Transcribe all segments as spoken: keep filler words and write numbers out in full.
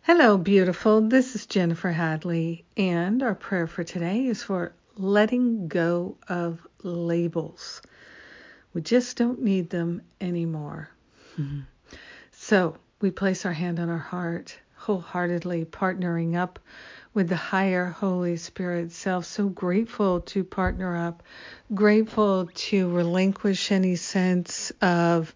Hello, beautiful. This is Jennifer Hadley, and our prayer for today is for letting go of labels. We just don't need them anymore. Mm-hmm. So we place our hand on our heart, wholeheartedly partnering up with the higher Holy Spirit self. So grateful to partner up, grateful to relinquish any sense of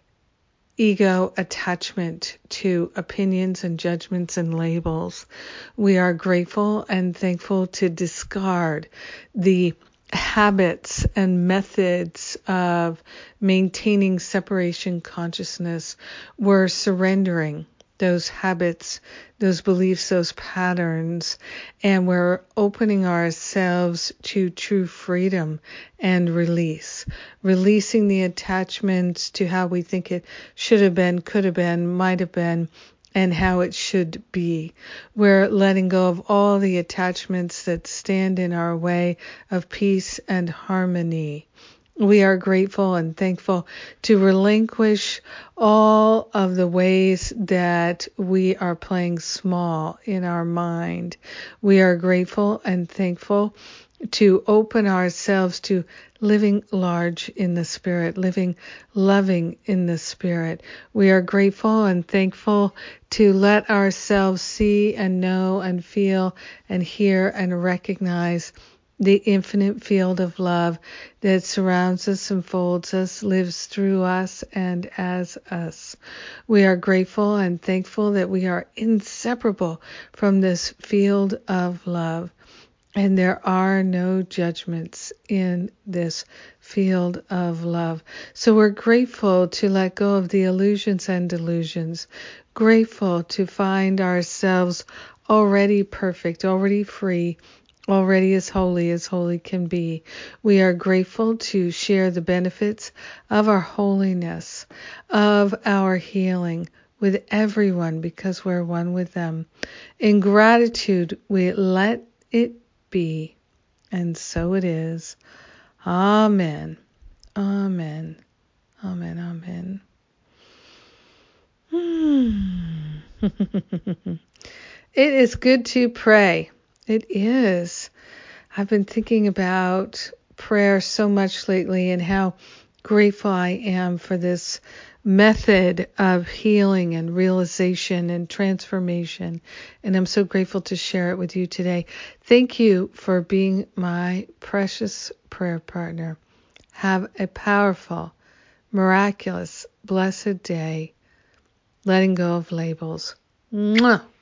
ego attachment to opinions and judgments and labels. We are grateful and thankful to discard the habits and methods of maintaining separation consciousness. We're surrendering those habits, those beliefs, those patterns, and we're opening ourselves to true freedom and release, releasing the attachments to how we think it should have been, could have been, might have been, and how it should be. We're letting go of all the attachments that stand in our way of peace and harmony. We are grateful and thankful to relinquish all of the ways that we are playing small in our mind. We are grateful and thankful to open ourselves to living large in the Spirit, living loving in the Spirit. We are grateful and thankful to let ourselves see and know and feel and hear and recognize the infinite field of love that surrounds us, enfolds us, lives through us and as us. We are grateful and thankful that we are inseparable from this field of love. And there are no judgments in this field of love. So we're grateful to let go of the illusions and delusions, grateful to find ourselves already perfect, already free, already as holy as holy can be. We are grateful to share the benefits of our holiness, of our healing with everyone because we're one with them. In gratitude, we let it be, and so it is. Amen. Amen. Amen. Amen. Hmm. It is good to pray. It is. I've been thinking about prayer so much lately and how grateful I am for this method of healing and realization and transformation. And I'm so grateful to share it with you today. Thank you for being my precious prayer partner. Have a powerful, miraculous, blessed day. Letting go of labels. Mwah.